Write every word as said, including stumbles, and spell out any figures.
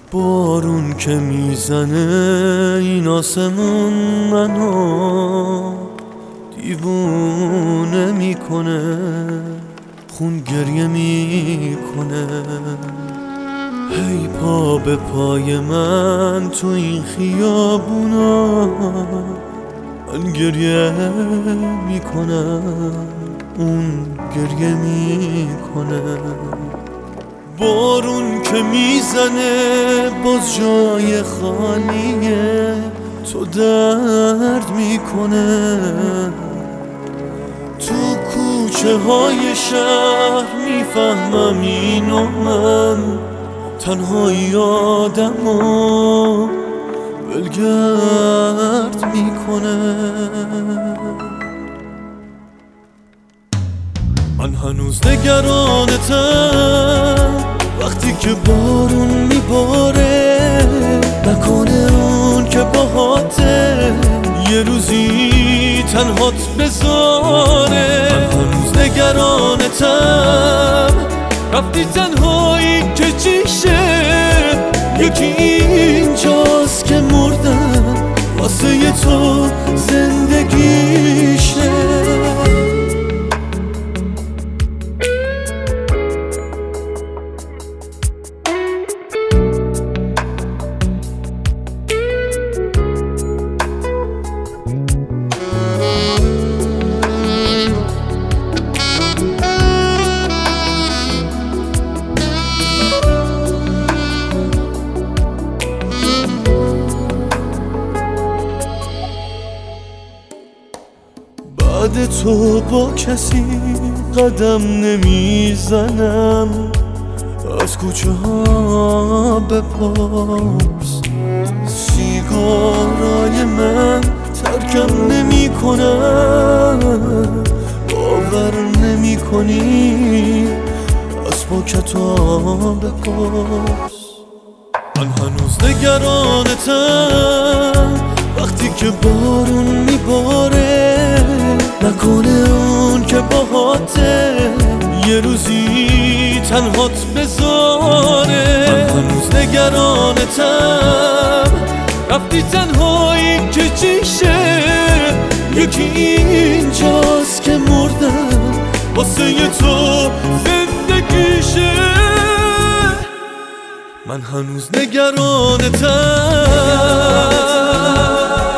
بارون که میزنه این آسمون منو دیوونه میکنه، خون گریه میکنه. هی پا به پای من تو این خیابونا، من گریه میکنم، اون گریه میکنه. بارون که میزنه باز جای خالیه، تو درد میکنه. تو کوچه های شهر میفهمم اینو، من تنهایی آدمو ولگرد میکنه. من هنوز نگرانتم وقتی که بارون میباره، نکنه اون که باهاته یه روزی تنهات بذاره. من هنوز نگرانتم رفتی تنهایی که چیشه، یکی اینجاست که مردم واسه تو زندگیشه. بعد تو با کسی قدم نمیزنم، از کوچه ها بپرس. سیگارای من ترکم نمی کنم، باور نمی کنی از پاکتا بپرس. من هنوز نگرانتم وقتی که بارون میباره، نکنه اون که باهاته یه روزی تنهات بذاره. من هنوز نگرانتم رفتی تنهایی که چیشه، یکی اینجاست که مردم واسه تو زندگیشه. من هنوز نگرانتم